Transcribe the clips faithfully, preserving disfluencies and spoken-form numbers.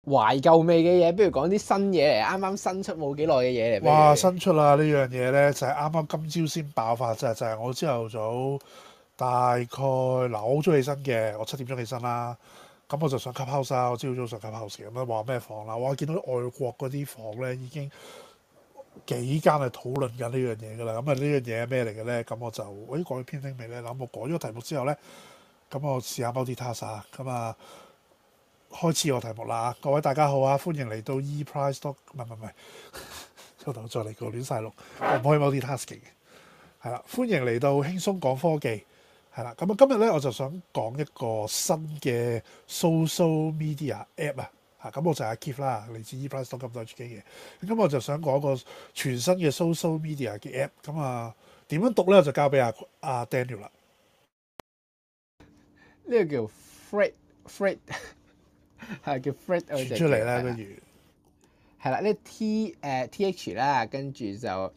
懷舊味嘅嘢，不如講啲新嘢嚟，啱啱新出冇幾耐嘅嘢嚟。不如哇！新出啦呢樣嘢咧，就係啱啱今朝先爆發啫，就係、我朝頭早大概嗱，我好早起身嘅，我七點鐘起身啦。咁我就上 Clubhouse 啦，我朝早上 Clubhouse 嘅咁樣話咩房啦，我見到外國嗰啲房咧已經幾間係討論緊呢樣嘢㗎啦。咁啊呢樣嘢係咩嚟嘅咧？咁我就咦改咗篇拎未咧？咁我改咗個題目之後咧，咁我試下 multitask 啊，咁啊開始我題目啦。各位大家好啊，歡迎嚟到 ePrice Talk，唔係唔係唔係，收頭再嚟個亂晒龍，我唔可以 multitasking 嘅。係啦，歡迎嚟到輕鬆講科技。係啦，咁啊今日咧我就想講一個新嘅 social media app 啊。嚇，咁我就係阿 Keith 啦，嚟自 ePrice Talk 咁多 H K 嘅。咁我就想講個全新嘅 social media 嘅 app。咁啊點樣讀咧？我就交俾阿阿 Daniel 啦。 呢個叫 Fred Fred 係叫 Fred 我傳哋出嚟啦，不係啦， 如係啦，呢 T 誒 T H 啦，跟住就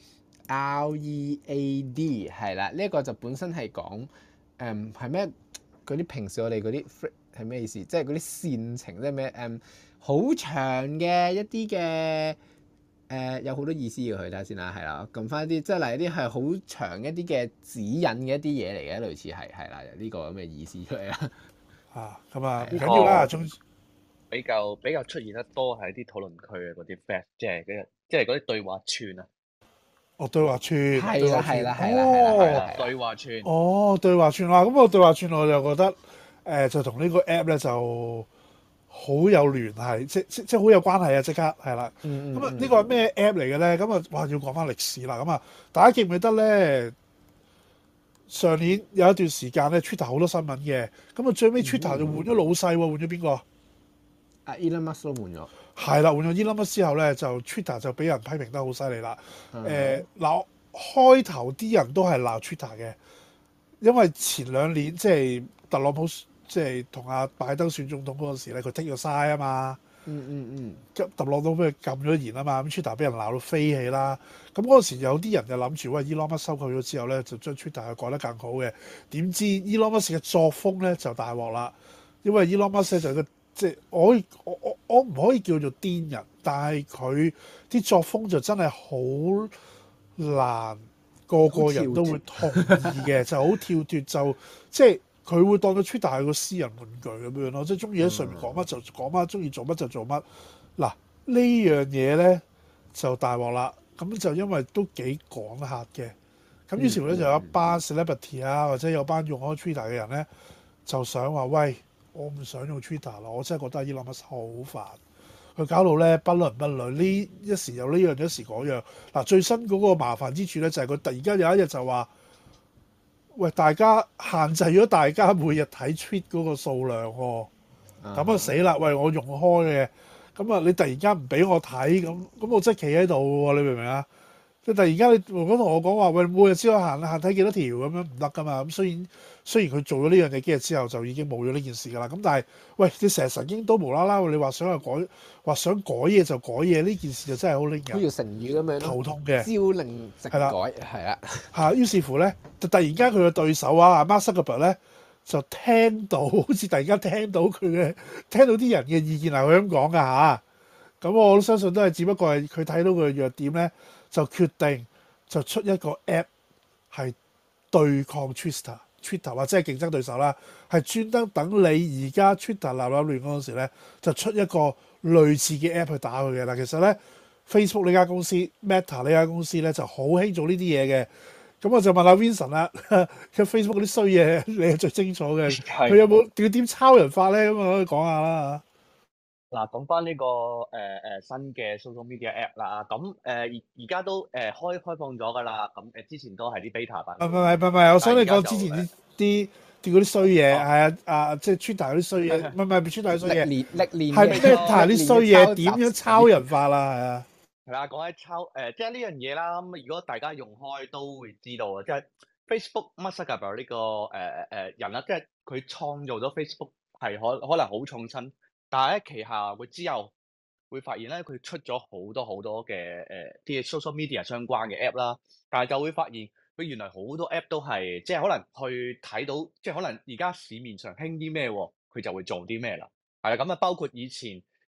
R E A D 係啦，呢一個就本身係講誒係咩嗰啲平時我哋嗰啲 Fred 係咩意思？即係嗰啲線程，即係咩誒好長嘅一啲嘅誒有好多意思嘅，佢睇下先啦，係啦，撳翻啲即係例如啲係好長一啲嘅指引嘅一啲嘢嚟嘅，類似係係啦，呢個咁嘅意思出嚟啦， 啊咁啊唔係緊要啦， 呢總比較比較出現得多係啲討論區嘅嗰啲 fact，即係嗰啲即係嗰啲對話串啊， 哦對話串， 係對話串， 啦係啦係啦係啦係哦啦對話串。 哦對話串啊，咁我對話串我就覺得誒、呃就同呢個 app 咧就好有聯繫，即即即好有關係啊！即刻係啦。 嗯嗯嗯咁啊呢個係咩 app 嚟嘅咧？咁啊哇要講翻歷史啦。咁啊大家記唔記得咧？上年有一段時間咧，Twitter 好多新聞嘅，咁啊最尾 Twitter 就換咗老細喎，換咗邊個？ 啊 Elon Musk 都換咗， 係啦，換咗 Elon Musk 之後咧，就 Twitter 就俾人批評得好犀利啦。誒嗯嗱、開頭啲人都係鬧 Twitter 嘅，因為前兩年即係特朗普即係同阿拜登選總統嗰陣時咧，佢 take 咗 side 啊嘛。 嗯嗯嗯， 特朗普俾佢禁咗言啊嘛，咁 Twitter 俾人鬧到飛起啦。咁嗰陣時有啲人就諗住喂 Elon Musk 收購咗之後咧，就將 Twitter 改得更好嘅。點知 Elon Musk 嘅作風咧就大鑊啦，因為 Elon Musk 咧就係個即係我可以我我我唔可以叫做癲人，但係佢啲作風就真係好難個個人都會同意嘅，就好跳脱，就即係佢會當咗 Twitter 係個私人玩具咁樣咯，即係中意喺上面講乜就講乜，中意做乜就做乜。嗱呢樣嘢咧就大鑊啦，咁就因為都幾趕客嘅，咁於是乎咧就有一班 celebrity 啊，或者有班用開 Twitter 嘅人咧，就想話喂，我唔想用 Twitter 啦，我真係覺得 Elon Musk 好煩。佢搞到咧不倫不類，呢一時有呢樣，一時嗰樣。嗱，最新嗰個麻煩之處咧，就係佢突然間有一日就話：喂，大家限制咗大家每日睇 tweet 嗰個數量喎、咁啊死啦！喂，我用開嘅，咁啊你突然間唔俾我睇，咁咁我真係企喺度喎，你明唔明啊？即係突然間你如果同我講話，喂，每日只可以限限睇幾多條咁樣唔得噶嘛？咁雖然雖然佢做咗呢樣嘢幾日之後就已經冇咗呢件事㗎啦，咁但係喂你成日神經都無啦啦，你話想去改，話想改嘢就改嘢，呢件事就真係好令好似人成語咁樣頭咯， 痛嘅。 朝令夕改係啦係啦， 嚇，於是乎咧，就突然間佢嘅對手啊，Mark Zuckerberg 咧就聽到，好似突然間聽到佢嘅聽到啲人嘅意見係佢咁講㗎嚇。咁我都相信都係只不過係佢睇到佢嘅弱點咧，就決定就出一個 app 係對抗 Twitter、Twitter 或者係競爭對手啦，係專登等你而家 Twitter 立立亂嗰陣時咧，就出一個類似嘅 app 去打佢嘅嗱。其實咧 Facebook 呢間公司、Meta 呢間公司咧就好興做呢啲嘢嘅。咁我就問下 Vincent 啦，佢 Facebook 嗰啲衰嘢你係最清楚嘅，佢有冇點點抄人法咧？咁啊可以講下啦嗱，講翻呢個誒誒、呃、新嘅 social media app 啦，咁誒而而家都誒、呃、開開放咗㗎啦，咁誒之前都係啲 beta 版嚇。唔本。 係唔係唔係，我想你講但係而家就之前啲誒啲啲嗰啲衰嘢哦係啊啊，即係 Twitter 嗰啲衰嘢，唔係唔係 Twitter 啲衰歷嘢， 年歷年係嘅 Meta 啲衰嘢點樣抄人？ 人法啦？係啊， 係啦，講起抄誒、呃，即係呢樣嘢啦。咁如果大家用開都會知道啊，即係 Facebook Mark Zuckerberg 呢個誒誒、呃、人啦，即係佢創造咗 Facebook 係可可能好創新，但係咧旗下佢之後會發現咧，佢出咗好多好多嘅誒啲 social media 相關嘅 app 啦，但係就會發現佢原來好多 app 都係即係可能去睇到，即係可能而家市面上興啲咩喎，佢就會做啲咩啦。係啦，咁啊包括以前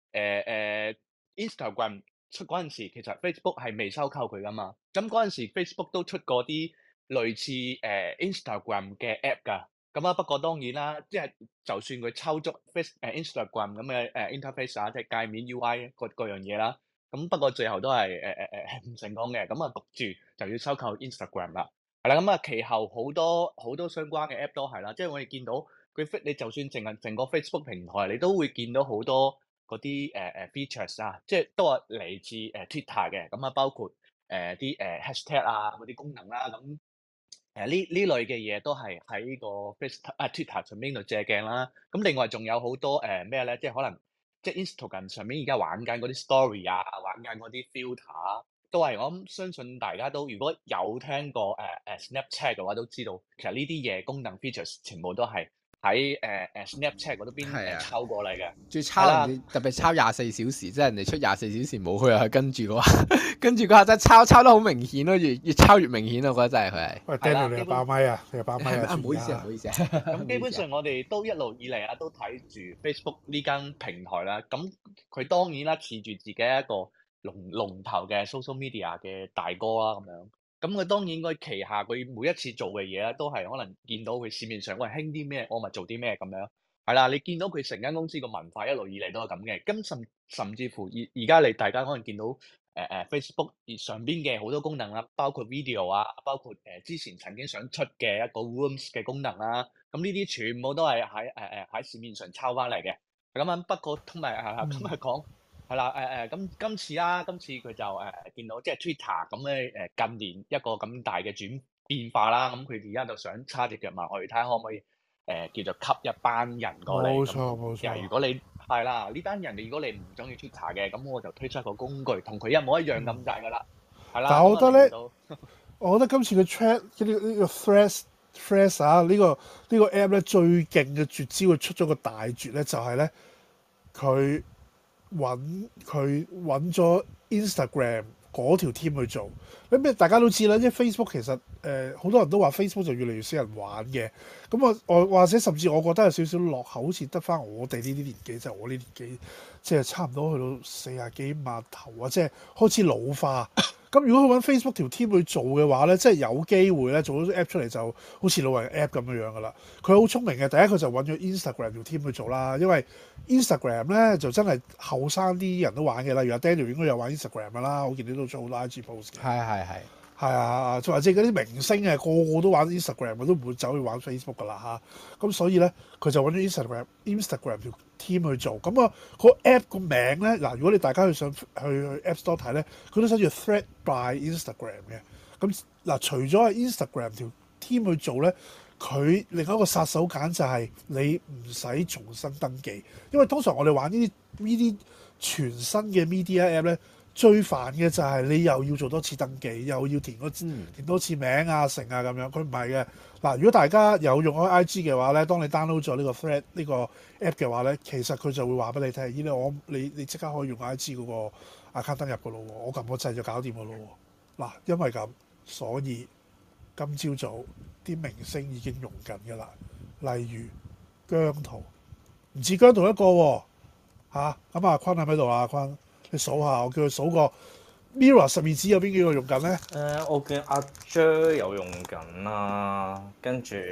誒誒 Instagram 出嗰陣時，其實 Facebook 係未收購佢噶嘛。咁嗰陣時 Facebook 都出過啲類似誒、呃、Instagram 嘅 app 㗎。咁啊，不過當然啦，即係就算佢抽足 Face 誒 Instagram 咁嘅誒 interface 啊，即係界面 U I 各各樣嘢啦。咁不過最後都係誒誒誒唔成功嘅。咁啊，焗住就要收購 Instagram 啦。係啦，咁啊，其後好多好多相關嘅 app 都係啦，即係我哋見到佢 f 你就算淨係成個 Facebook 平台，你都會見到好多嗰啲誒誒 features 啊，即係都係嚟自誒 Twitter 嘅。咁啊，包括誒啲誒 hashtag 啊嗰啲功能啦，咁。誒呢呢類嘅嘢都係喺個 Facebook 啊 Twitter 上邊度借鏡啦。咁另外仲有好多誒咩咧？即係可能即係 Instagram 上面而家玩緊嗰啲 story 啊，玩緊嗰啲 filter 啊，都係我諗相信大家都如果有聽過誒誒、呃、Snapchat 嘅話，都知道其實呢啲嘢功能 features 全部都係喺誒誒 Snapchat 嗰度邊誒抽過嚟嘅。 最抄人哋特別抄廿四小時，即係人哋出廿四小時冇，佢又去跟住嗰下，跟住嗰下真係抄抄得好明顯咯，越越抄越明顯啊！我覺得真係佢係。 喂 Daniel 你又爆咪啊？你又爆咪啊？ 唔好意思啊，唔好意思啊。 咁基本上我哋都一路以嚟啊，都睇住 Facebook 呢間平台啦。咁佢當然啦，恃住自己一個龍龍頭嘅 social media 嘅大哥啦，咁樣。咁佢當然應該旗下佢每一次做嘅嘢咧，都係可能見到佢市面上喂興啲咩，我咪做啲咩咁樣。係啦，你見到佢成間公司個文化一路以嚟都係咁嘅。咁甚甚至乎而而家你大家可能見到誒誒、呃、Facebook 上邊嘅好多功能啦，包括 video 啊，包括誒、呃、之前曾經想出嘅一個 Rooms 嘅功能啦。咁呢啲全部都係喺誒誒喺市面上抄翻嚟嘅。咁樣不過同埋係係咁係講。係啦，誒誒，咁今次啦，今次佢就誒、呃、見到即係 Twitter 咁嘅誒近年一個咁大嘅轉變化啦，咁佢而家就想叉隻腳埋去睇下可唔可以誒、呃、叫做吸一班人過嚟。 冇錯冇錯。 又如果你係啦，呢班人你如果你唔中意 Twitter 嘅，咁我就推出一個工具，同佢一模一樣咁滯噶啦。係啦。 但係我覺得咧，我覺得今次嘅 Chat 呢呢個 Threads Threads 啊，呢、呢個呢、呢個 app 咧最勁嘅絕招，佢出咗個大絕咧，就係咧佢。揾佢揾咗 Instagram 嗰條 team 去做，咁咩大家都知啦，因為 Facebook 其實誒好、呃、多人都話 Facebook 就越嚟越少人玩嘅，咁啊我或者甚至我覺得有少少落後，好似得翻我哋呢啲年紀，就係、我呢年紀，即係差唔多去到四廿幾碼頭啊，即係開始老化。咁如果佢揾 Facebook 條 team 去做嘅話咧，即係有機會咧做咗 app 出嚟就好似老人 app 咁樣樣噶啦。佢好聰明嘅，第一佢就揾咗 Instagram 條 team 去做啦，因為 Instagram 咧就真係後生啲人都玩嘅，例如阿 Daniel 應該有玩 Instagram 噶啦，我見你都做好多 I G post 嘅。 係係係。 係啊，或者嗰啲明星啊，個個都玩 Instagram，都唔會走去玩 Facebook 噶啦嚇。咁所以咧，佢就揾咗 Instagram Instagram 條 team 去做。咁啊，個 app 個名咧，嗱，如果你大家去上去去 App Store 睇咧，佢都寫住 Thread by Instagram 嘅。咁嗱，除咗係 Instagram 條 team 去做咧，佢另外一個殺手鐧就係你唔使重新登記，因為通常我哋玩呢啲呢啲全新嘅 media app 咧。最煩嘅就係你又要做多次登記，又要填嗰填多次名啊、成啊咁樣。佢唔係嘅。嗱，如果大家有用開 I G 嘅話咧，當你 download 咗呢個 Thread 呢個 app 嘅話咧，其實佢就會話俾你聽，咦咧我你你即刻可以用 I G 嗰個 account 登入嘅咯喎，我撳個掣就搞掂嘅咯喎。嗱，因為咁，所以今朝早啲明星已經用緊嘅啦，例如姜濤，唔似姜濤一個喎嚇。咁阿坤喺咪度啊？阿坤。你數下，我叫佢數個 Mirror 十二指有邊幾個用緊咧？ 誒、呃，我見阿 Jer 有用緊啦，跟住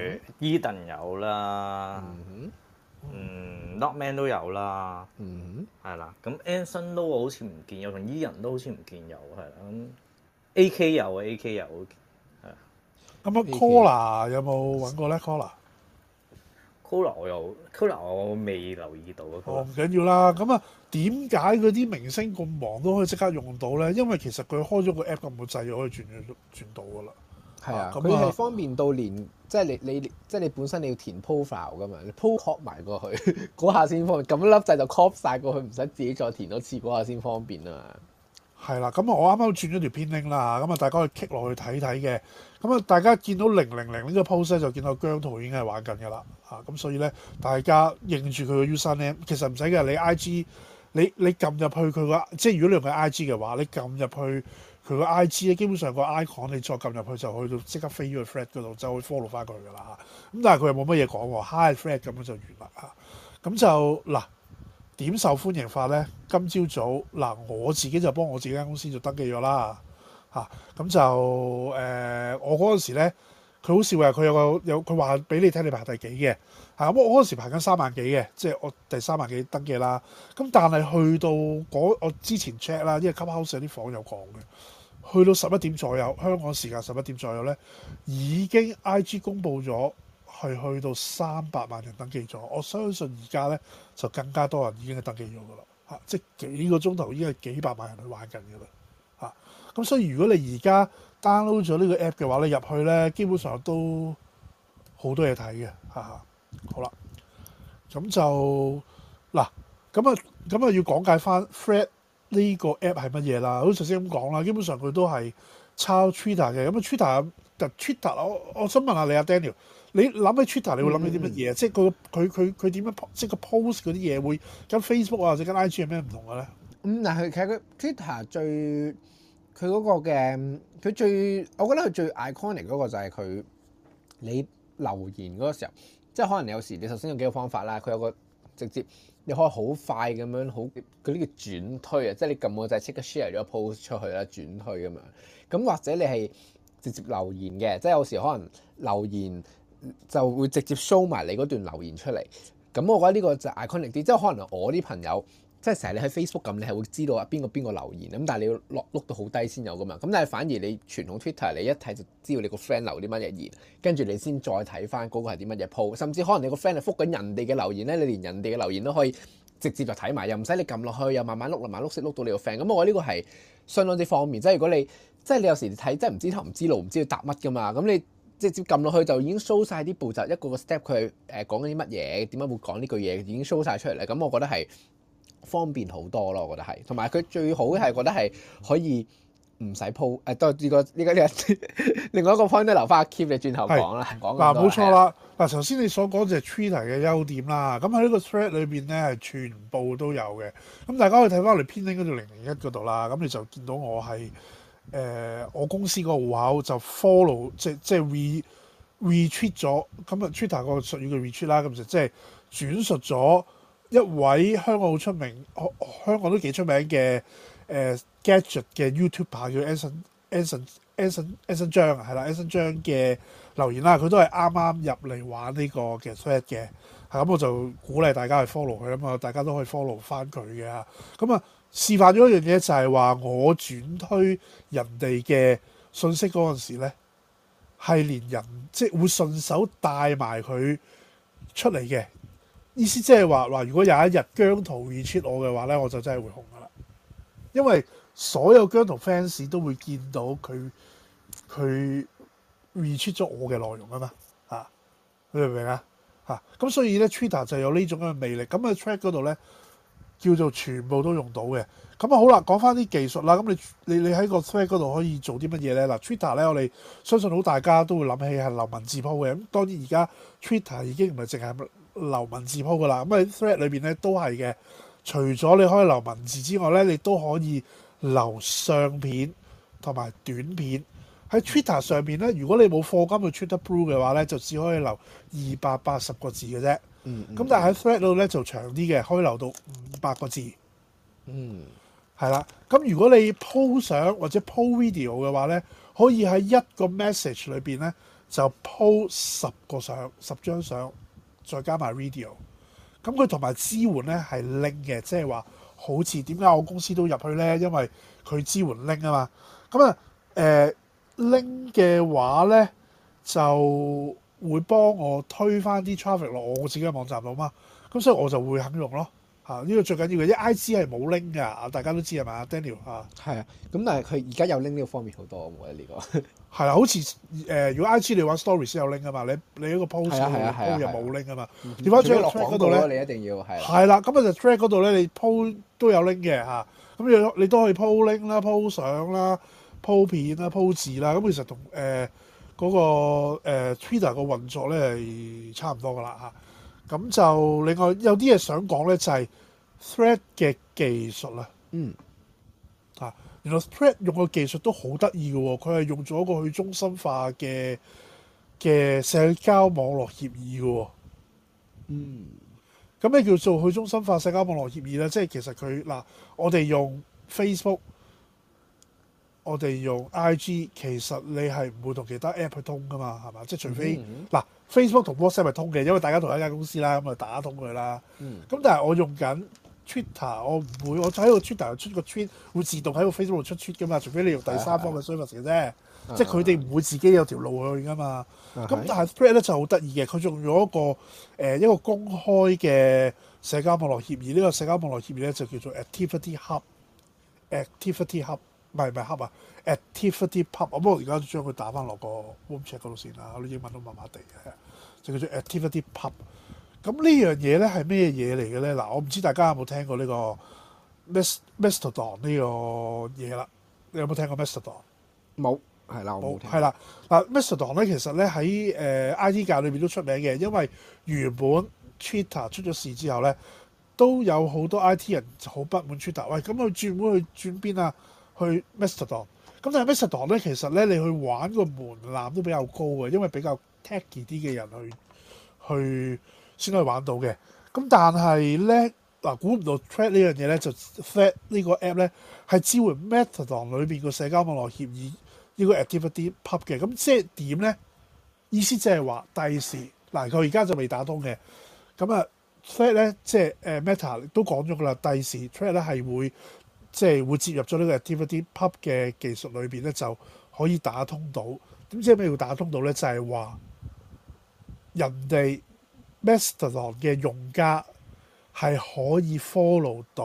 Eden 有啦，嗯，嗯 Notman 都有啦，嗯，係啦，咁 Anson 都好似唔見有，同 Ian 都好似唔見有，係啦，咁 A K 有啊 ，A K 有，係啊。 咁啊 Collar 有冇揾過咧 Collar Collar 我有 Collar 我未留意到啊。 哦，唔緊要啦。咁啊，點解嗰啲明星咁忙都可以即刻用到咧？因為其實佢開咗個 app 咁個掣，就可以轉轉到噶啦。 係啊，佢係方便到連即係你你即係你本身你要填 profile 噶嘛，你 po copy 埋過去嗰下先方便。咁一粒掣就 copy 晒過去，唔使自己再填多次嗰下先方便啊。 係啦，咁啊，我啱啱轉咗條編 link 啦，咁啊，大家可以 click 落去睇睇嘅。咁啊，大家見到零零零呢個 post 咧，就見到姜濤已經係玩緊㗎啦。嚇，咁所以咧，大家認住佢個 username，其實唔使嘅。你 I G，你你撳入去佢個，即係如果你用佢 I G 嘅話，你撳入去佢個 I G 咧，基本上個 icon 你再撳入去就去到即刻飛咗去 Thread 嗰度，就可以 follow 翻佢㗎啦。咁但係佢又冇乜嘢講喎 ，hi Thread 咁樣就完啦嚇。咁就嗱。 點受歡迎法咧？今朝早嗱，我自己就幫我自己間公司就登記咗啦嚇，咁、啊、就誒、呃、我嗰陣時咧，佢好笑嘅，佢有個有佢話俾你聽你排第幾嘅嚇，咁、啊、我嗰陣時排緊三萬幾嘅，即係我第三萬幾登記啦。咁但係去到嗰我之前 check 啦，因為 Clubhouse 有啲房有講嘅，去到十一點左右，香港時間十一點左右咧，已經 I G 公佈咗。係去到三百萬人登記咗，我相信而家咧就更加多人已經係登記咗噶啦嚇，即係幾個鐘頭已經係幾百萬人去玩緊噶啦嚇。咁、啊、所以如果你而家 download 咗呢個 app 嘅話咧，入去咧基本上都好多嘢睇嘅嚇。好啦，咁就嗱，咁啊咁啊要講解翻 Thread 呢個 app 係乜嘢啦？好似頭先咁講啦，基本上佢都係抄 Twitter 嘅。咁啊 Twitter 就 Twitter，我我想問下你阿 Daniel。你諗起 Twitter，你會諗起啲乜嘢？嗯、即係佢佢佢佢點樣即係個 post 嗰啲嘢會跟 Facebook 啊或者跟 I G 有咩唔同嘅咧？ 咁但係其實佢 Twitter 最佢嗰個嘅佢最，我覺得佢最 iconic 嗰個就係佢你留言嗰個時候，即係可能有時你首先有幾個方法啦。佢有個直接你可以好快咁樣好嗰啲叫轉推啊，即係你撳個掣即刻 share 咗 post 出去啦，轉推咁樣。咁或者你係直接留言嘅，即係有時可能留言。就會直接 show 埋你嗰段留言出嚟，咁我覺得呢個就 iconic 啲，即係可能我啲朋友即係成日你喺 Facebook 咁，你係會知道啊邊個邊個留言，咁但係你要落碌到好低先有噶嘛，咁但係反而你傳統 Twitter 你一睇就知道你個 friend 留啲乜嘢言，跟住你先再睇翻嗰個係啲乜嘢 post，甚至可能你個 friend 係覆緊人哋嘅留言咧，你連人哋嘅留言都可以直接就睇埋，又唔使你撳落去，又慢慢碌慢慢碌先碌到你個 friend，咁我覺得呢個係相當之方便，即係如果你即係你有時睇即係唔知頭唔知路唔知要答乜噶嘛，咁你。直接撳落去就已經 show 晒啲步驟，一個個 step 佢誒講緊啲乜嘢，點解會講呢句嘢，已經 show 晒出嚟咧。咁我覺得係方便好多咯，我覺得係。同埋佢最好嘅係覺得係可以唔使 po 誒，都呢個呢個呢個另外一個 point 都留翻阿 Keep 你轉頭講啦。講嗱冇錯啦，嗱頭先你所講就係 Twitter 嘅優點啦。咁喺呢個 thread 裏邊咧係全部都有嘅。咁大家可以睇翻我哋編拎嗰條零零一嗰度啦。咁你就見到我係。誒、呃，我公司個戶口就 follow 即即 re retweet 咗，咁啊 Twitter 個術語嘅 retweet 啦，咁就即係轉述咗一位香港好出名，香港都幾出名嘅誒、呃、gadget 嘅 YouTuber 叫 Anson Anson Anson Anson 張啊，係啦 Anson 張嘅留言啦，佢都係啱啱入嚟玩呢個嘅 thread 嘅，係咁我就鼓勵大家去 follow 佢啊嘛，大家都可以 follow 翻佢嘅嚇，咁啊。示範咗一樣嘢就係話，我轉推人哋嘅信息嗰陣時咧，係連人即係會順手帶埋佢出嚟嘅意思，即係話話如果有一日姜濤 retweet 我嘅話咧，我就真係會紅噶啦，因為所有姜濤 fans 都會見到佢佢 retweet 咗我嘅內容啊嘛嚇，你明唔明啊嚇？咁所以咧 Twitter 就有呢種嘅魅力，咁喺 Thread 嗰度咧。叫做全部都用到嘅，咁啊好啦，講翻啲技術啦。咁你你你喺個 Thread 嗰度可以做啲乜嘢咧？嗱 Twitter 咧，我哋相信好大家都會諗起係留文字 po 嘅。咁當然而家 Twitter 已經唔係淨係留文字 po 噶啦。咁喺 Thread 裏邊咧都係嘅。除咗你可以留文字之外咧，你都可以留相片同埋短片。喺 Twitter 上邊咧，如果你冇課金去 Twitter Blue 嘅話咧，就只可以留二百八十個字嘅啫。嗯，咁、嗯、但係喺 Thread 度咧就長啲嘅，可以留到五百個字。嗯，係啦。咁如果你 po 相或者 po video 嘅話咧，可以喺一個 message 裏邊咧就 po 十個相、十張相，再加埋 video。咁佢同埋支援咧係 link 嘅，即係話好似點解我公司都入去咧？因為佢支援 link 啊嘛。咁啊誒 link 嘅話咧就會幫我推翻啲 traffic 落我自己嘅網站度嘛，咁所以我就會肯用咯嚇。呢、這個最緊要嘅，因為 I G 係冇 link 㗎，大家都知係嘛 Daniel 嚇。係啊，咁但係佢而家有 link 呢個方面好多，我覺得呢個係啦，好似誒、呃，如果 I G 你玩 story 先有 link 㗎嘛，你你一個 post 鋪又冇 link 㗎嘛。調翻轉 Thread 嗰度咧，你一定要係係啦，咁啊就 Thread 嗰度咧，你鋪都有 link 嘅嚇，咁你你都可以鋪 link 啦、鋪相啦、鋪片啦、鋪字啦，咁其實同誒。呃嗰、那個、呃、Twitter 個運作咧係差唔多噶啦嚇，咁就另外有啲嘢想講咧就係、是、Thread 嘅技術啦，嗯啊，原來 Thread 用嘅技術都好得意嘅喎，佢係用咗一個去中心化嘅嘅社交網絡協議嘅喎，嗯， 咁咩叫做去中心化社交網絡協議咧？即係其實佢嗱，我哋用 Facebook，我哋用 I G， 其實你係唔會同其他 app 去通噶嘛，係嘛？即係除非嗱、 嗯嗯、 Facebook 同 WhatsApp 係通嘅，因為大家同一間公司啦，咁咪打通佢啦。咁、 嗯、 但係我用緊 Twitter，我唔會，我喺個 Twitter 出個 tweet 會自動喺個 Facebook 度出 tweet 噶嘛，除非你用第三方嘅 service 嘅啫。即係佢哋唔會自己有條路去噶嘛。咁、啊、但係 Thread 咧就好得意嘅，佢仲用一個誒、呃、一個公開嘅社交網絡協議。呢、這個社交網絡協議咧就叫做 Activity Hub，Activity Hub 唔係唔係 Hub 啊 ，Activity Pub。我不過而家將佢打翻落個 Room Chat 嗰度先啦，我啲英文都麻麻地嘅，就叫做 Activity Pub。咁呢樣嘢咧係咩嘢嚟嘅咧？嗱，我唔知大家有冇聽過呢個 Mastodon 呢個嘢啦？你有冇聽過 Mastodon？ 冇。係啦，我冇聽。 係啦，嗱 Mastodon 咧，其實咧喺誒 I T 界裏邊都出名嘅，因為原本 Twitter 出咗事之後咧，都有好多 I T 人好不滿 Twitter。喂，咁佢轉會去轉邊啊？去 Mastodon。咁但係 Mastodon 咧，其實咧你去玩個門檻都比較高嘅，因為比較 techy 啲嘅人去去先可以玩到嘅。咁但係咧嗱，估唔到 Thread 呢樣嘢咧，就 Thread 呢個 app 咧係支援 Mastodon 裏邊個社交網絡協議。呢個 Activity Pub 嘅，咁即係點咧？意思即係話第時嗱，佢而家就未打通嘅。咁啊 Thread 咧，即係誒 Meta 都講咗噶啦，第時 Thread 咧係會即係會接入咗呢個 Activity Pub 嘅技術裏邊咧，就可以打通到。點知咩叫打通到咧？就係、是、話人哋 Mastodon 嘅用家係可以 follow 到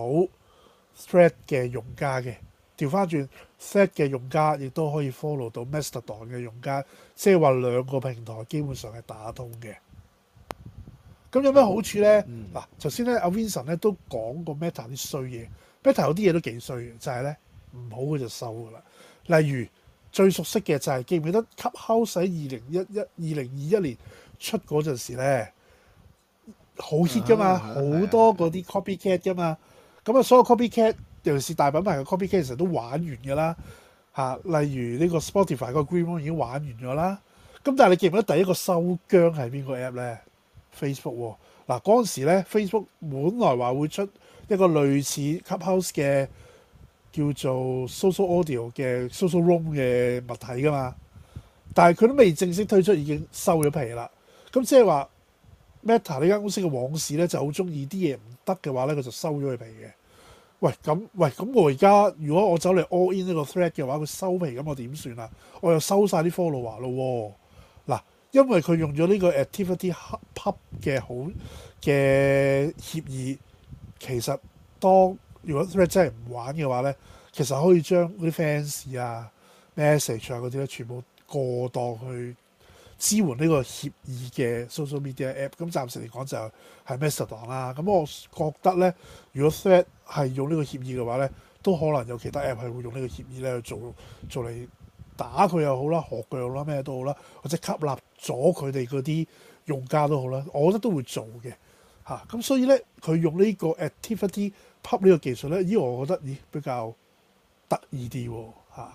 Thread 嘅用家嘅。調翻轉 Thread 嘅用家亦都可以 follow 到 Mastodon 嘅用家，即係話兩個平台基本上係打通嘅。咁有咩好處咧？嗱、嗯，頭先咧阿 Vincent 咧都講過 Meta 啲衰嘢 ，Meta 有啲嘢都幾衰嘅，就係咧唔好嘅就收噶啦。例如最熟悉嘅就係、是、記唔記得 Clubhouse喺二零一一、二零二一年出嗰陣時咧，好 hit 噶嘛，好、啊、多嗰啲 copycat 噶嘛，咁啊所有 copycat。尤其是大品牌嘅 copycat 其實都玩完㗎啦嚇，例如呢個 Spotify 個 Green Room 已經玩完咗啦。咁但係你記唔記得第一個收姜係邊個 app 咧 ？Facebook 喎、哦。嗱嗰陣時咧 ，Facebook 本來話會出一個類似 Clubhouse 嘅叫做 Social Audio 嘅 Social Room 嘅物體㗎嘛，但係佢都未正式推出，已經收咗皮啦。咁即係話 Meta 呢間公司嘅往事咧就好中意啲嘢唔得嘅話咧，佢就收咗佢皮嘅。喂，咁喂，咁我而家如果我走嚟 all in 呢個 thread 嘅話，佢收皮咁我點算啊？我又收晒啲 follower 咯喎。嗱，因為佢用咗呢個 Activity Pub 嘅好嘅協議，其實當如果 thread 真係唔玩嘅話咧，其實可以將嗰啲 fans 啊、message 啊嗰啲咧，全部過檔去支援呢個協議嘅 social media app。咁暫時嚟講就係 Mastodon 啦。咁我覺得咧，如果 Thread 係用呢個協議嘅話咧，都可能有其他 app 係會用呢個協議咧去做做嚟打佢又好啦，學佢又好啦，咩都好啦，或者吸納咗佢哋嗰啲用家都好啦，我覺得都會做嘅嚇。咁、啊、所以咧，佢用呢個 Activity Pub 呢個技術咧，咦，我覺得咦比較得意啲喎嚇。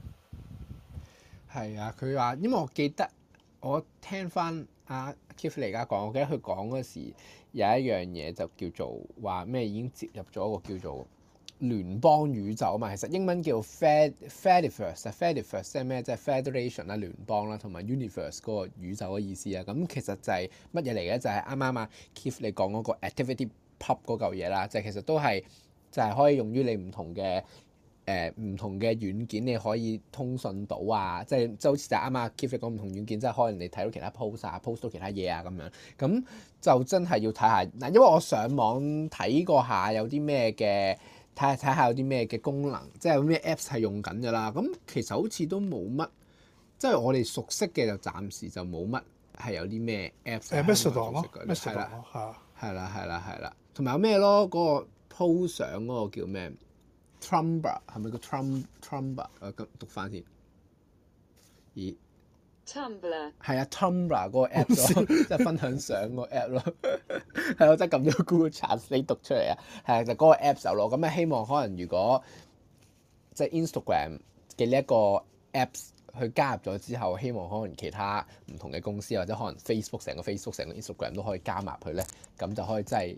係啊，佢話，因為我記得。我聽翻阿 Keith 而家講，我記得佢講嗰時有一樣嘢就叫做話咩已經接入咗一個叫做聯邦宇宙啊嘛。其實英文叫 Fed Fediverse，Fediverse 即係咩？即係 Federation 啦，聯邦啦，同埋 Universe 嗰個宇宙嘅意思啊。咁其實就係乜嘢嚟嘅？就係啱啱啊 Keith 你講嗰個 Activity Pub 嗰嚿嘢啦，就係、其實都係就係、係、可以用於你唔同嘅。誒唔、呃、同嘅軟件你可以通訊到啊，即係即係好似就啱啱 Keith 講唔同軟件，即係可能你睇到其他 post 啊 ，post 到其他嘢啊咁樣，咁就真係要睇下嗱，因為我上網睇過下有啲咩嘅，睇下睇下有啲咩嘅功能，即係有咩 apps 係用緊㗎啦。咁其實好似都冇乜，即係我哋熟悉嘅就暫時就冇乜係有啲咩 apps。誒 Mastodon 咯 ，Mastodon 咯， 係啦， 係啦，係啦，同埋有咩咯？嗰個 post 相嗰個叫咩？Tumblr 係咪個 Trum Tumblr？我咁讀翻先。咦 ？Tumblr 係啊 ，Tumblr 嗰個 app 咯，即係分享相個 app 咯。係我真係撳咗 Google Translate 讀出嚟啊。係啊，就嗰個 app 就咯。咁啊，希望可能如果即係 Instagram 嘅呢一個 apps 去加入咗之後，希望可能其他唔同嘅公司或者可能 Facebook 成個 Facebook 成個 Instagram 都可以加埋佢咧，咁就可以真係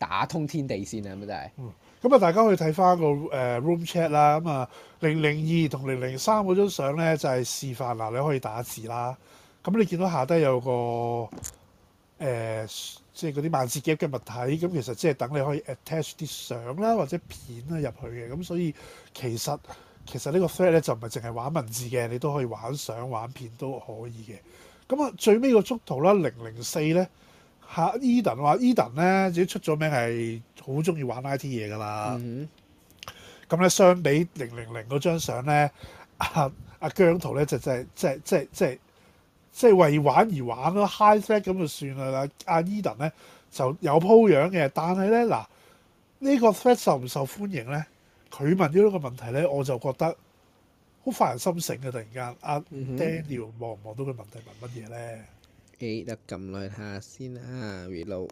打通天地線啊！咁真係。 嗯，咁啊，大家可以睇翻個誒 room chat 啦。咁啊，零零二同零零三嗰張相咧就係示範嗱，你可以打字啦。咁你見到下低有個誒、呃，即係嗰啲萬字夾嘅物體，咁其實即係等你可以 attach 啲相啦或者片啦入去嘅。咁所以其實其實呢個 thread 咧就唔係淨係玩文字嘅，你都可以玩相玩片都可以嘅。咁啊，最尾個縮圖啦，零零四咧。嚇 Eden 話 Eden 咧自己出咗名係好中意玩 I T 嘢㗎啦。咁咧、嗯、相比零零零嗰張相咧，阿阿姜濤咧就真係即係即係即係即係為玩而玩咯 ，high flag 咁就算啦。阿 Eden 咧就有鋪樣嘅，但係咧嗱呢、呢個 thread 受唔受歡迎咧？佢問咗呢個問題咧，我就覺得好發人心醒嘅。突然間，阿、啊嗯、Daniel 望唔望到佢問題問乜嘢咧？ 記得撳落去睇下先啊 reload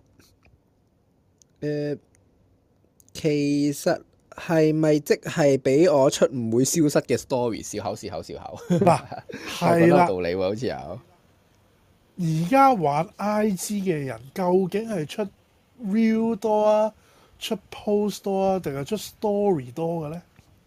誒，其實係咪即係俾我出唔會消失嘅 story？ 笑口笑口笑口嗱，係啦，道理喎，好似有。 而家玩 I G 嘅人究竟係出 real 多啊，出 post 多啊，定係出 story 多嘅咧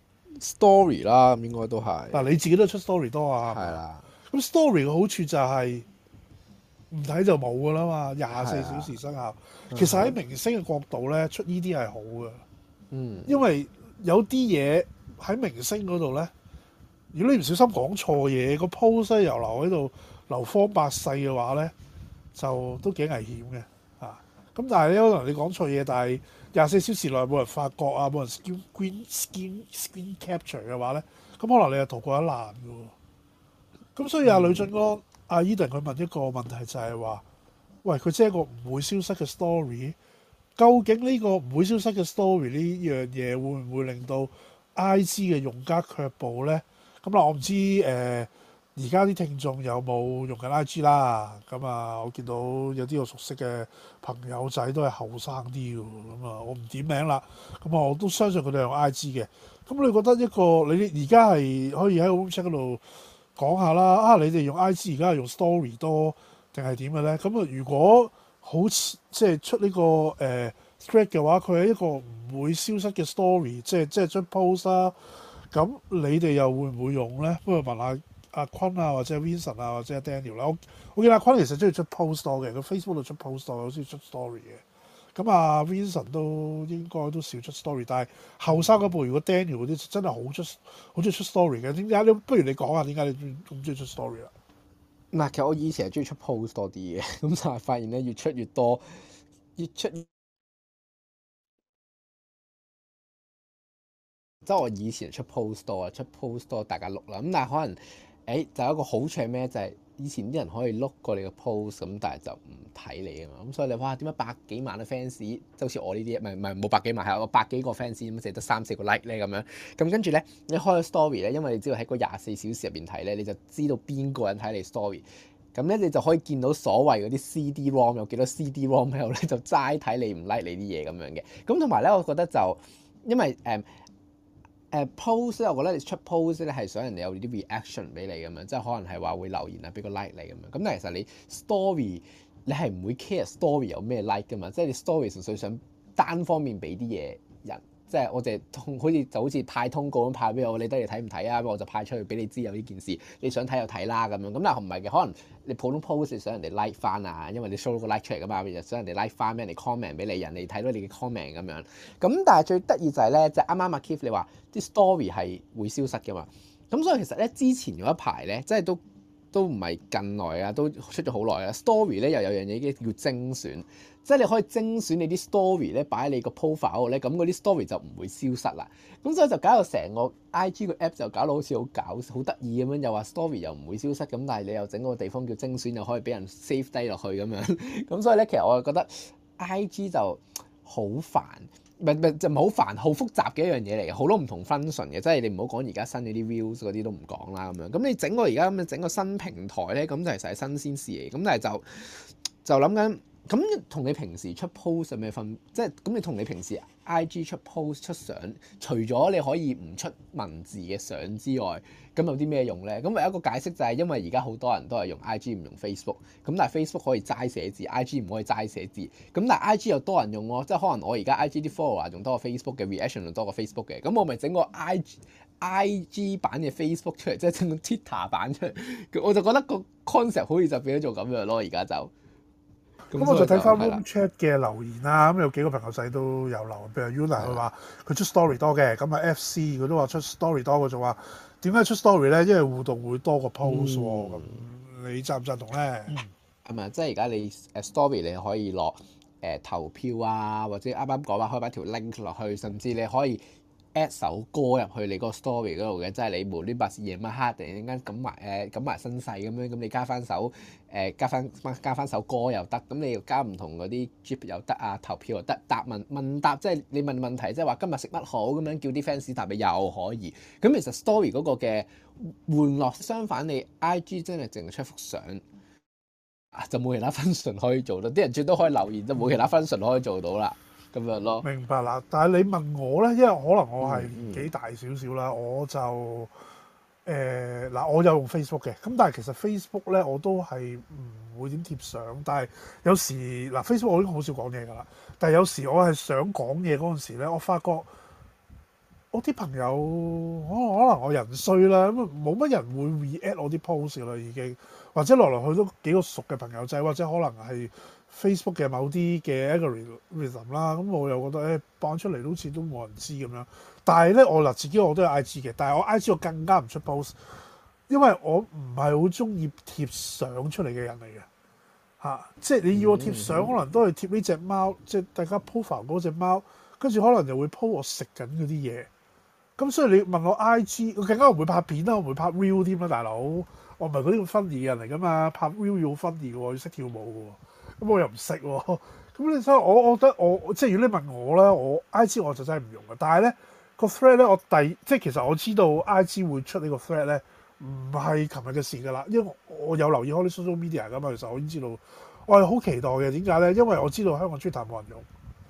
？story 啦，應該都係。 嗱，你自己都出 story 多啊？ 係啦。 咁 story 嘅好處就係、是。唔睇就冇噶啦嘛，廿四小時生效。的其實喺明星嘅角度咧，出呢啲係好嘅。嗯，因為有啲嘢喺明星嗰度咧，如果你唔小心講錯嘢，個 post 又留喺度流芳百世嘅話咧，就都幾危險嘅嚇。咁、啊、但係咧，可能你講錯嘢，但係廿四小時內冇人發覺啊，冇人 screen screen screen capture 嘅話咧，咁可能你係逃過一難嘅喎。咁所以阿呂俊安。阿 Eden 佢問一個問題就係話：喂，佢即係一個唔會消失嘅 story，究竟呢個唔會消失嘅 story 呢樣嘢會唔會令到 I G 嘅用家卻步咧？咁嗱，我唔知誒而家啲聽眾有冇用緊 I G 啦。咁啊，我見到有啲我熟悉嘅朋友仔都係後生啲嘅，咁啊，我唔點名啦。咁啊，我都相信佢哋用 I G 嘅。咁你覺得一個你而家係可以喺個 room chat 嗰度講下啦，啊！你哋用 I G 而家係用 story 多定係點嘅咧？咁啊，如果好似即係出呢、這個誒、呃、thread 嘅話，佢係一個唔會消失嘅 story，即係即係出 post 啦。咁你哋又會唔會用咧？不如問下阿坤啊，或者 Vincent 啊，或者 Daniel 啦。我我見阿坤其實中意出 post 多嘅，佢 Facebook 度出 post 多，好中意出 story 嘅。咁啊 Vincent 都應該都少出 story，但係後生嗰輩如果 Daniel 嗰啲真係好出好中意出 story 嘅，點解你不如你講下點解你咁中意出 story 啦？ 嗱，其實我以前係中意出 post 多啲嘅，咁就係發現咧越出越多，越出即係我以前出 post 多啊，出 post 多大家碌啦，咁但係可能誒、欸、就有一個好處係咩？就係、是。以前啲人可以碌過你個 post 咁，但係就唔睇你啊嘛。咁所以你哇點解百幾萬嘅 fans，即好似我呢啲，唔係唔係冇百幾萬，係我百幾個 fans 咁，淨係得三四個 like 咧咁樣。咁跟住咧，你開咗 story 咧，因為你知道喺嗰廿四小時入邊睇咧，你就知道邊個人睇你 story。咁咧你就可以見到所謂嗰啲 C D ROM 有幾多 C D ROM 喺度咧，就齋睇你唔 like 你啲嘢咁樣嘅。咁同埋咧，我覺得就因為誒。嗯誒 post 咧，我覺得你出 post 咧係想人哋有啲 reaction 俾你咁樣，即係可能係話會留言啊，俾個 like 你咁樣。咁但係其實你 story 你係唔會 care story 有咩 like 噶嘛，即係你 story 純粹想單方面俾啲嘢人，即係我哋通好似就好似派通告咁派俾我，你得你睇唔睇啊？咁我就派出去俾你知有呢件事，你想睇就睇啦咁樣。咁但係唔係嘅，可能你普通 post 想人哋 like 翻啊，因為你 show 個 like 出嚟噶嘛，就想人哋 like 翻，俾人哋 comment 俾你，人哋睇到你嘅 comment 咁樣。咁但係最得意就係咧，就啱啱阿 Keith 你話啲 story 係會消失噶嘛。咁所以其實咧之前嗰一排咧，即係都都唔係近來啊，都出咗好耐啦。story 咧又有樣嘢叫精選。即係你可以精選你啲 story 咧，擺喺你個 profile 度咧，咁嗰啲 story 就唔會消失啦。咁所以就搞到成個 I G 個 app 就搞到好似好搞好得意咁樣，又話 story 又唔會消失，咁但係你又整個地方叫精選，又可以俾人 save 低落去咁樣。咁所以咧，其實我覺得 I G 就好煩，唔係唔係就唔係好煩，好複雜嘅一樣嘢嚟嘅，好多唔同 function 嘅。即係你唔好講而家新嗰啲 views 嗰啲都唔講啦咁樣。咁你整個而家咁樣整個新平台咧，咁就其實係新鮮事嚟。咁但係就就諗緊。 咁同你平時出 post 有咩分？即係咁你同你平時 I G 出 post 出相，除咗你可以唔出文字嘅相之外，咁有啲咩用咧？咁唯一一個解釋就係因為而家好多人都係用 I G 唔用 Facebook，咁但係 Facebook 可以齋寫字 ，I G 唔可以齋寫字。咁但係 I G 又多人用喎，即係可能我而家 I G 啲 follower 仲多過 Facebook 嘅 reaction 仲多過 Facebook 嘅，咁我咪整個 I G I G 版嘅 Facebook 出嚟，即係整個 Twitter 版出嚟。我就覺得個 concept 好似就變咗做咁樣咯，而家就。 咁我就睇翻 Room Chat 嘅留言啦，咁有幾個朋友仔都有留，譬如 Yuna 佢話佢出 story 多嘅，咁啊 F C 佢都話出 story 多，佢就話點解出 story 咧？因為互動會多過 post 喎。咁、嗯、你贊唔贊同咧？ 係咪、嗯？即係而家你誒 story 你可以落誒、呃、投票啊，或者啱啱講話開翻條 link 落去，甚至你可以 add 首歌入去你個 story 嗰度嘅，即係你無端白事夜晚黑突然間撳埋誒撳埋身世咁樣，咁你加翻首誒、呃、加翻加翻首歌又得，咁你要加唔同嗰啲 gif 又得啊，投票又得，答問問答即係你問問題，即係話今日食乜好咁樣，叫啲 fans 答你又可以。咁其實 story 嗰個嘅玩樂，相反你 I G 真係淨係出幅相。就冇其他 function 可以做到，啲人最多可以留言，就冇其他 function可以做到啦，咁樣咯。明白啦， 但係你問我咧，因為可能我係年紀大少少啦，嗯嗯、我就誒嗱、呃，我有用 Facebook 嘅，咁但係其實 Facebook 咧我都係唔會點貼相，但係有時嗱、呃、Facebook 我已經好少講嘢㗎啦，但係有時我係想講嘢嗰陣時咧，我發覺我啲朋友可能可能我人衰啦，咁冇乜人會 react 我啲 post 啦已經。或者來來去都幾個熟嘅朋友仔，或者可能係 Facebook 嘅某啲嘅 algorithm 啦，咁我又覺得誒放出嚟好似都冇人知咁樣。但係咧，我嗱自己我都有 I G 嘅，但係我 I G 我更加唔出 post，因為我唔係好中意貼相出嚟嘅人嚟嘅嚇。即係你要我貼相，嗯、可能都係貼呢隻貓，即係大家 profile 嗰隻貓，跟住可能就會 po 我食緊嗰啲嘢。咁所以你問我 I G， 我更加唔會拍片啦，我唔會拍 real 添啦，大佬。我唔係嗰啲咁 funny 嘅人嚟噶嘛，拍 real 要 funny 嘅喎，要識跳舞嘅喎，咁我又唔識喎，咁你所以我我覺得我即係如果你問我咧，我 I G 我就真係唔用嘅。但係咧個 thread 咧，我第即係其實我知道 I G 會出呢個 thread 咧，唔係琴日嘅事㗎啦，因為我有留意開啲 social media 㗎嘛，其實我已經知道，我係好期待嘅。點解咧？因為我知道香港 Twitter 冇人用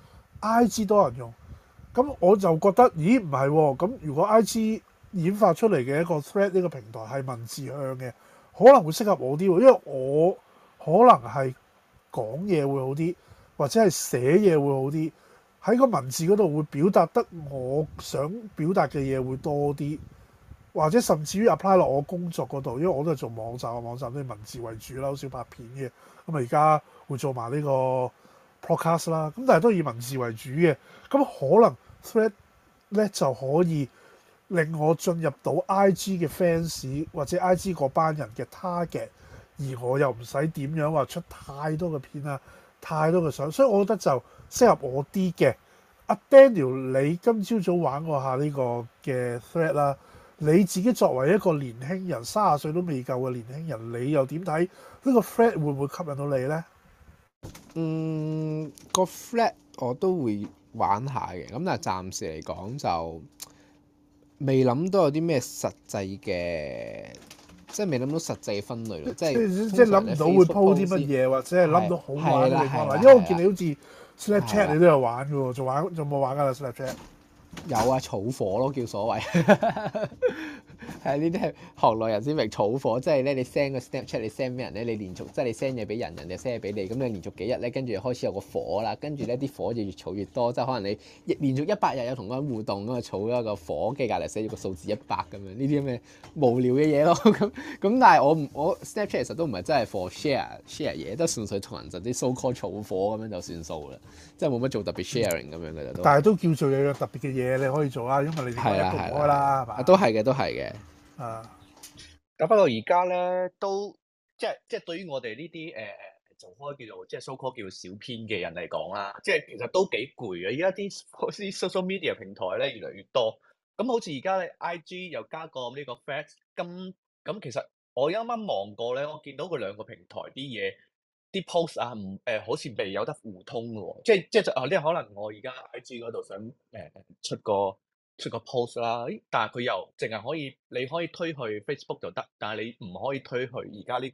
，I G 多人用，咁我就覺得咦唔係喎，咁如果 I G演化出嚟嘅一個 thread 呢個平台係文字向嘅，可能會適合我啲喎，因為我可能係講嘢會好啲，或者係寫嘢會好啲，喺個文字嗰度會表達得我想表達嘅嘢會多啲，或者甚至於 apply 落我工作嗰度，因為我都係做網站，網站都係文字為主啦，好少拍片嘅，咁啊而家會做埋呢個 podcast 啦，咁但係都以文字為主嘅，咁可能 thread 咧就可以令我進入到 I G 嘅 fans 或者 I G 嗰班人嘅 target， 而我又唔使點樣話出太多嘅片啊，太多嘅相，所以我覺得就適合我啲嘅。阿 Daniel，你今朝早玩過下呢個嘅 thread 啦，你自己作為一個年輕人，三十歲都未夠嘅年輕人，你又點睇呢個 thread 會唔會吸引到你呢？嗯，個 thread 我都會玩下嘅，咁但係暫時嚟講就未諗到有啲咩實際嘅，即係未諗到實際嘅分類咯。即係即係諗唔到會 po 啲乜嘢，或者係諗到好玩嘅地方啦。因為我見你好似 Snapchat 你都有玩嘅喎，仲玩仲冇玩㗎啦 Snapchat。有啊，儲火咯，叫所謂。係呢啲係行內人先明儲火，即係咧你 send 個 Snapchat 你 send 俾人咧，你連續即係你 send 嘢俾人，人哋 send 嘢俾你，咁你連續幾日咧，跟住開始有個火啦，跟住咧啲火就越儲越多，即係可能你連續一百日有同嗰人互動咁啊，儲咗個火，跟住隔離寫住個數字一百咁樣，呢啲咁嘅無聊嘅嘢咯。咁咁但係我唔我 Snapchat 其實都唔係真係 for share share 嘢，都純粹同人就啲 so call 儲火咁樣就算數啦，即係冇乜做特別 sharing 咁樣嘅就都。但係都叫做有樣特別嘅嘢你可以做啊，因為你哋一個唔開啦，係嘛？都係嘅，都係嘅。啊！ 咁不過而家咧都即係即係對於我哋呢啲誒誒做開叫做即係 so call 叫小編嘅人嚟講啦，即係其實都幾攰嘅。而家啲啲 social media 平台咧越嚟越多，咁好似而家咧 I G 又加個呢個 Threads，咁咁其實我啱啱望過咧，我見到佢兩個平台啲嘢啲 post 啊，唔誒、呃、好似未有得互通嘅喎，即係即係啊呢可能我而家 I G 嗰度想誒、呃、出個。出個 post 啦，但係佢又淨係可以，你可以推去 Facebook 就得，但係你唔可以推去而家呢個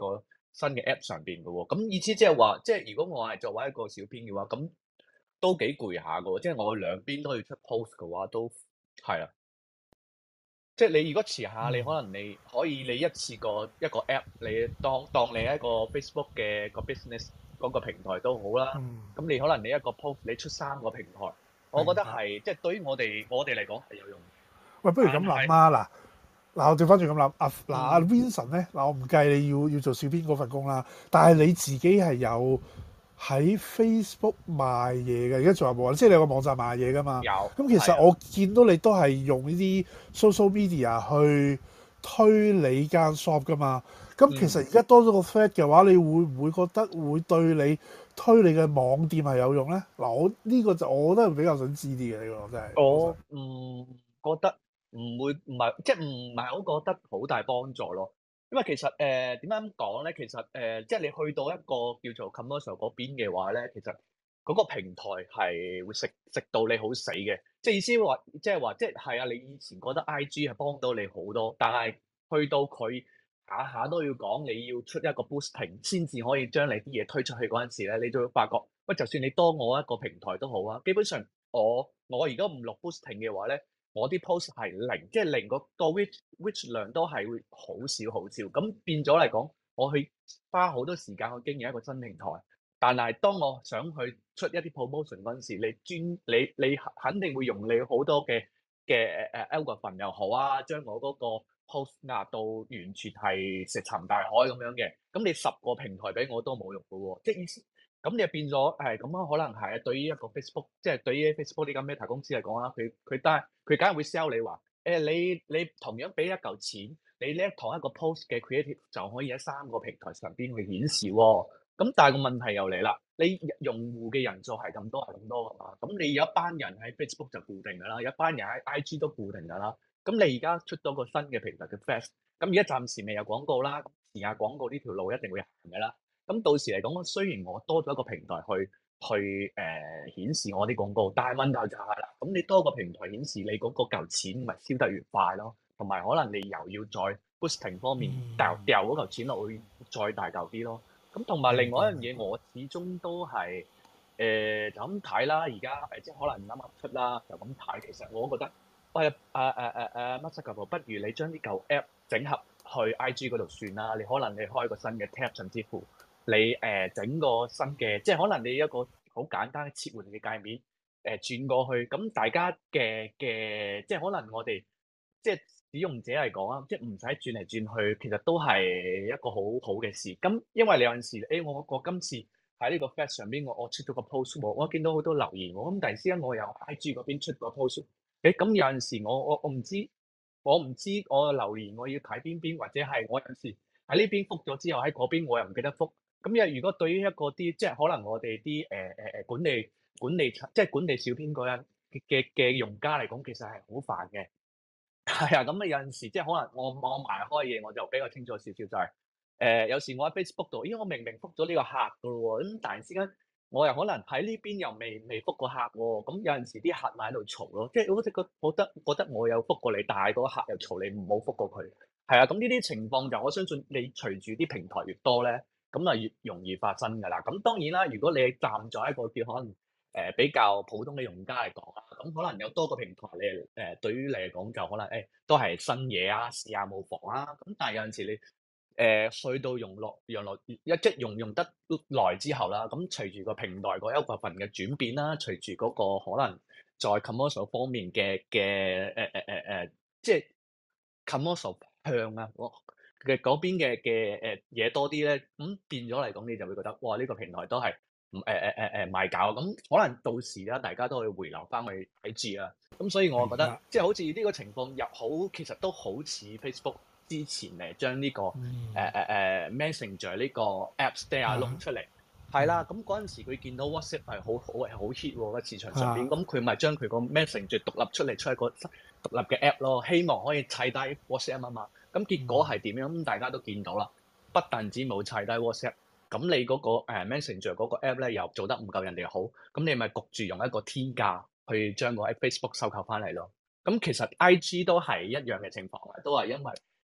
新嘅 app 上邊嘅喎。咁意思即係話，即係如果我係作為一個小編嘅話，咁都幾攰下嘅喎。即係我兩邊都要出 post 嘅話，都係啊。即係你如果遲下，你可能你可以你一次過一個 app，你當當你一個 Facebook 嘅個 business 嗰個平台都好啦。咁、嗯、你可能你一個 post 你出三個平台，我覺得係即係對於我哋我哋嚟講係有用。 喂，不如咁諗啊！嗱嗱，我調翻轉咁諗，阿嗱阿 Vincent 咧，嗱我唔計你要要做小編嗰份工啦，但係你自己係有喺 Facebook 賣嘢嘅，而家仲有冇啊？即係你有個網站賣嘢噶嘛？ 有。 咁其實我見到你都係用呢啲 social media 去推你間 shop 噶嘛？咁其實而家多咗個 thread 嘅話，你會唔會覺得會對你推你嘅網店係有用咧？嗱，我呢個就我覺得比較想知啲嘅呢個真係。 我唔覺得唔會唔係即係唔係好覺得好大幫助咯。因為其實誒點解咁講咧？其實誒、呃、即係你去到一個叫做 commercial 嗰邊嘅話咧，其實嗰個平台係會食食到你好死嘅。即係意思話，即係話，即係係啊！你以前覺得 I G 係幫到你好多，但係去到佢下下都要講你要出一個 boosting 先至可以將你啲嘢推出去嗰陣時咧，你就會發覺喂，就算你多我一個平台都好啊。基本上我我而家唔落 boosting 嘅話咧，我啲 post 係零，即係零個個 reach reach 量都係會好少好少。咁變咗嚟講，我去花好多時間去經營一個新平台。但係當我想去出一啲 promotion 嗰陣時，你專你你肯定會用你好多嘅嘅誒 algorithm 又好啊，將我嗰個 post 壓到完全係石沉大海咁樣嘅。咁你十個平台俾我都冇用嘅喎，即係意思咁你就變咗係咁樣，可能係啊。對於一個 Facebook，即係對於 Facebook 呢間 Meta 公司嚟講啦，佢佢但係佢梗係會 sell 你話誒、欸，你你同樣俾一嚿錢，你呢同一個 post 嘅 creative 就可以喺三個平台上邊去顯示喎。咁但係個問題又嚟啦，你用戶嘅人數係咁多係咁多噶嘛？咁你有一班人喺 Facebook 就固定㗎啦，有一班人喺 I G 都固定㗎啦。咁你而家出到個新嘅平台嘅 Fast，咁而家暫時未有廣告啦，而家廣告呢條路一定會行㗎啦。咁到時嚟講，雖然我多咗一個平台去去誒、呃、顯示我啲廣告，但係問題就係啦，咁你多個平台顯示你嗰個嚿錢咪燒得越快咯，同埋可能你又要再 boosting 方面掉掉嗰嚿錢落去再大嚿啲咯。咁同埋另外一樣嘢，我始終都係誒、呃、就咁睇啦。而家誒即係可能啱啱出啦，就咁睇。其實我覺得，喂誒誒誒誒乜七嚿，不如你將呢嚿 app 整合去 I G 嗰度算啦。你可能你開個新嘅 tab，甚至乎你誒、呃、整個新嘅，即係可能你一個好簡單嘅切換嘅界面誒、呃、轉過去。咁大家嘅嘅即係可能我哋即係。使用者嚟講啊，即係唔使轉嚟轉去，其實都係一個好好嘅事。咁因為你有陣時，誒、欸、我我今次喺呢個 Fast 上邊，我我出咗個 post，我見到好多留言，我咁突然之間我又 I G 嗰邊出個 post，誒咁有陣時我我我唔知，我唔知我留言我要睇邊邊，或者係我有陣時喺呢邊覆咗之後喺嗰邊我又唔記得覆。咁又如果對於一個啲即係可能我哋啲誒誒誒管理管理即係管理小編嗰人嘅嘅用家嚟講，其實係好煩嘅。係啊，咁啊有陣時即係可能我我埋開嘢，我就比較清楚少少就係、是、誒、呃、有時我喺 Facebook 度，因為我明明覆咗呢個客噶咯喎，咁突然之間我又可能喺呢邊又未未覆個客喎，咁有陣時啲客咪喺度嘈咯，即係好似覺覺得覺得我有覆過你，但係嗰個客又嘈你唔好覆過佢。係啊，咁呢啲情況就我相信你隨住啲平台越多咧，咁啊越容易發生㗎啦。咁當然啦，如果你站在一個叫可能。誒、呃、比較普通嘅用家嚟講啦，咁可能有多個平台你誒、呃、對於你嚟講就可能誒、欸、都係新嘢啊，試下冇妨啊。咁但係有陣時你誒、呃、去到用落用落一即用用得耐之後啦，咁隨住個平台嗰一部分嘅轉變啦，隨住嗰個可能在 commercial 方面嘅嘅誒誒誒誒，即係 commercial 向啊嘅嗰邊嘅嘅誒嘢多啲咧，咁變咗嚟講你就會覺得哇呢、呢個平台都係。唔誒誒誒誒賣搞咁，可能到時啦，大家都會回流翻去睇住啦。咁所以我覺得，嗯、即係好似呢個情況又好，其實都好似 Facebook 之前誒將呢個誒誒誒 Messenger 呢個 Apps There 弄出嚟，係啦。咁嗰陣時佢見到 WhatsApp 係好好係好 hit 喎，喺市場上邊，咁佢咪將佢個 Messenger 獨立出嚟，出一個獨立嘅 App 咯，希望可以砌低 WhatsApp 啊嘛。咁結果係點樣？咁大家都見到啦，不但止冇砌低 WhatsApp。咁你嗰個誒 Messenger 嗰個 app 咧又做得唔夠人哋好，咁你咪焗住用一個天價去將個 Facebook 收購翻嚟咯。咁其實 I G 都係一樣嘅情況嘅，都係因為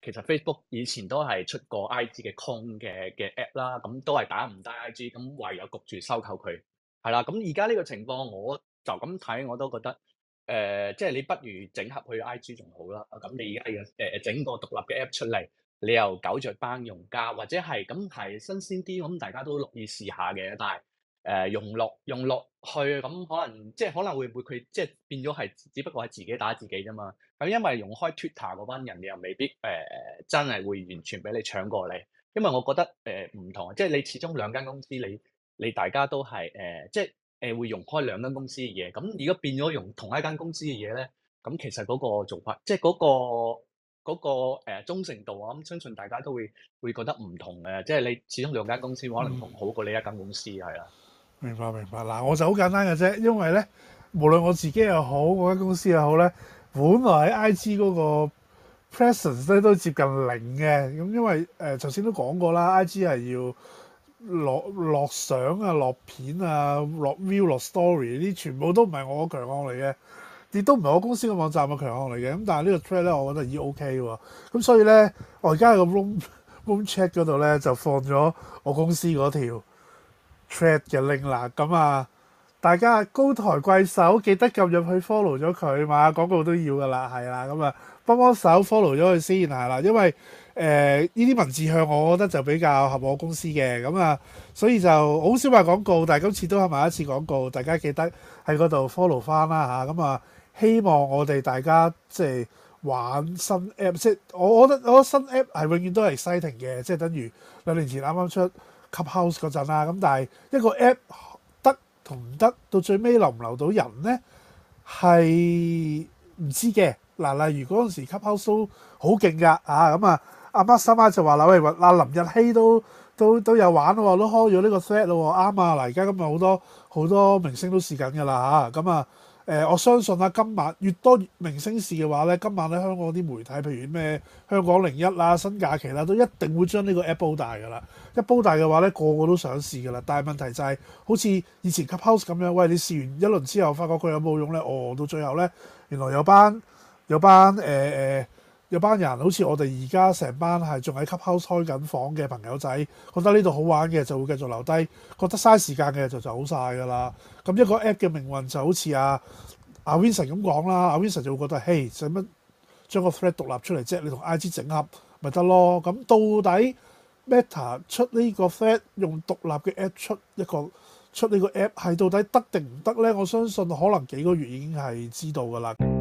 其實 Facebook 以前都係出過 I G 嘅空嘅嘅 app 啦，咁都係打唔低 I G，咁唯有焗住收購佢，係啦。咁而家呢個情況，我就咁睇我都覺得，誒、呃，即係你不如整合去 I G 仲好啦。咁你而家要誒整個獨立嘅 app 出嚟，你又搞着班用家，或者係咁係新鮮啲，咁大家都樂意試下嘅。但係誒、呃、用落用落去，咁可能即係可能會唔會佢即係變咗係，只不過係自己打自己啫嘛。咁因為用開 Twitter 嗰班人，你又未必誒、呃、真係會完全俾你搶過嚟，因為我覺得誒唔、呃、同，即係你始終兩間公司，你你大家都係誒、呃、即係誒、呃、會用開兩間公司嘅嘢，咁如果變咗用同一間公司嘅嘢咧，咁其實嗰個做法，即係嗰、嗰個嗰、嗰個誒忠誠度啊，咁相信大家都會會覺得唔同嘅，即係你始終兩間公司可能同好過你一間公司係啦。 明白明白，嗱我就好簡單嘅啫，因為咧無論我自己又好，嗰間公司又好咧，本來喺 I G 嗰個 presence 咧都接近零嘅，咁因為誒頭先都講過啦 ，I G 係要落落相啊、落片啊、落 view、落 story 呢啲全部都唔係我嘅強項嚟嘅，亦都唔係我公司嘅網站嘅強項嚟嘅。咁但係呢個 thread 咧，我覺得已經 OK 喎。咁所以咧，我而家喺個 room room chat 嗰度咧就放咗我公司嗰條 thread 嘅 link 啦。咁啊，大家高抬貴手，記得撳入去 follow 咗佢嘛，廣告都要噶啦，係啦。咁啊，幫幫手 follow 咗佢先係啦，因為誒呢啲文字向我覺得就比較合我公司嘅，咁啊，所以就好少賣廣告，但係今次都係賣一次廣告，大家記得喺嗰度 follow 翻啦嚇，咁啊，希望我哋大家即係玩新 app，即係我我覺得我覺得新 app 係永遠都係 exciting 嘅，即係等於兩年前啱啱出 Clubhouse 嗰陣啦，咁但係一個 app 得同唔得，到最尾留唔留到人咧，係唔知嘅。嗱，例如嗰陣時 Clubhouse 都好勁㗎啊，咁啊〜阿 Mark 三媽就話啦，喂，阿林日曦都都都有玩喎，都開咗呢個 thread 咯，啱啊！嗱，而家今日好多好多明星都試緊㗎啦嚇，咁啊誒、呃，我相信啊，今晚越多明星試嘅話咧，今晚咧香港啲媒體，譬如咩香港零一啦、新假期啦，都一定會將呢個 app 煲大㗎啦。一煲大嘅話咧，個個都想試㗎啦。但係問題就係、是，好似以前 Clubhouse 咁樣，喂，你試完一輪之後，發覺佢有冇用咧？哦，到最後咧，原來有班有班誒誒。呃呃有班人好似我哋而家成班係仲喺 Clubhouse 開緊房嘅朋友仔，覺得呢度好玩嘅就會繼續留低，覺得嘥時間嘅就走晒㗎啦。咁一個 app 嘅命運就好似阿阿 Vincent 咁講啦，阿 Vincent 就會覺得，嘿，使乜將個 thread 獨立出嚟啫？你同 I G 整合咪得咯？咁到底 Meta 出呢個 thread 用獨立嘅 app 出一個出呢個 app 係到底得定唔得咧？我相信可能幾個月已經係知道㗎啦。